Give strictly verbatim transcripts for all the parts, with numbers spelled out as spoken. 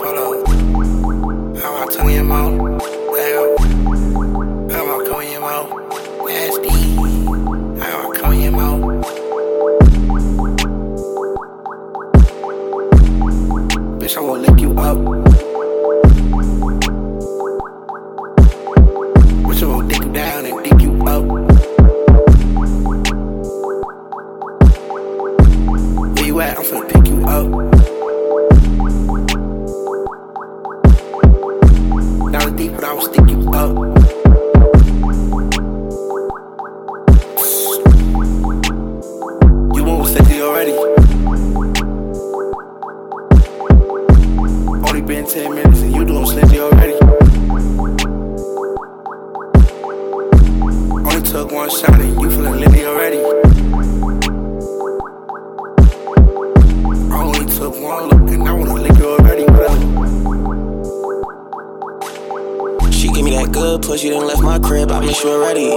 Hold up. How I tongue in your mouth? Damn. How I come in your mouth? Nasty. How I come in your mouth? Bitch, I won't lick you up. Bitch, I won't dick you down and dick you up. Where you at? I'm finna pick you up. Down deep, but I will stick you up. You won't stick it already. Only been ten minutes and you doing slinty already. Only took one shot and you feeling litty already. I only took one look and I wanna lick you already. She give me that good push, you done left my crib, I miss you already.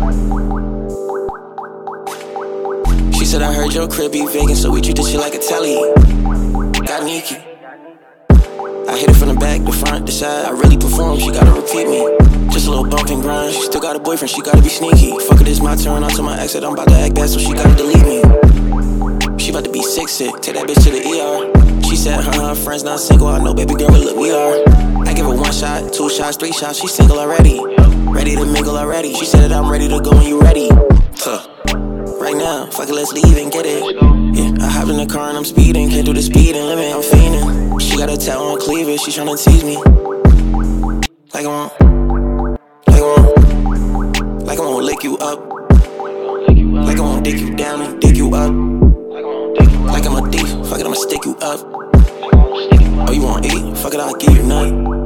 She said I heard your crib be vacant, so we treat this shit like a telly. Got Nikki. I hit it from the back, the front, the side. I really perform, she gotta repeat me. Just a little bump and grind. She still got a boyfriend, she gotta be sneaky. Fuck it, it's my turn. I told my ex that I'm about to act bad, so she gotta delete me. She about to be sick, sick. Take that bitch to the E R. She said her, her friends not single. I know, baby girl, but look, we are. I give her one shot, two shots, three shots. She's single already. Ready to mingle already. She said that I'm ready to go when you ready. So, right now, fuck it, let's leave and get it. Yeah, I hop in the car and I'm speeding. Can't do the speeding limit, I'm fiending. She got a tat on her cleavage, she tryna tease me. Like I want, like I want, like I want to lick you up. Like I want to dick you down and dick you up. Like I'm a thief, fuck it, I'ma stick you up. Oh, you want eat? Fuck it, I'll give you none.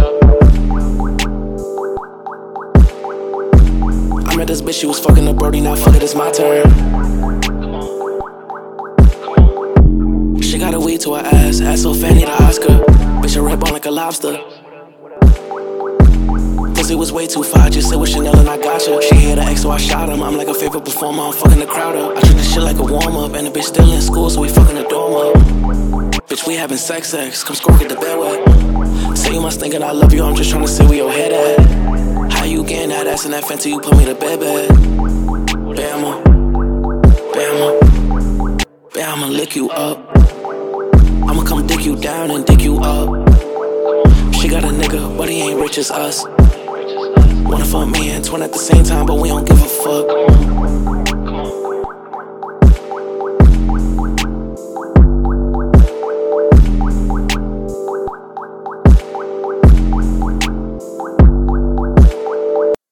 I met this bitch, she was fucking a Brody, now fuck it, it's my turn. She got a weed to her ass, ass so fanny to Oscar. Bitch, a red bone like a lobster. Pussy was way too far, I just said with Chanel and I gotcha. She hit her ex, so I shot him. I'm like a favorite performer, I'm fucking the crowd up. I treat this shit like a warm up, and the bitch still in school, so we fucking the dorm up. Bitch, we having sex sex, come score, get the bed wet. Say you must think that I love you, I'm just trying to see where your head at. How you getting that ass in that fence till you put me to bed bed? Bama, Bama, Bama, I'ma lick you up. I'ma come dick you down and dick you up. She got a nigga, but he ain't rich as us. Wanna fuck me and twin at the same time, but we don't give a fuck.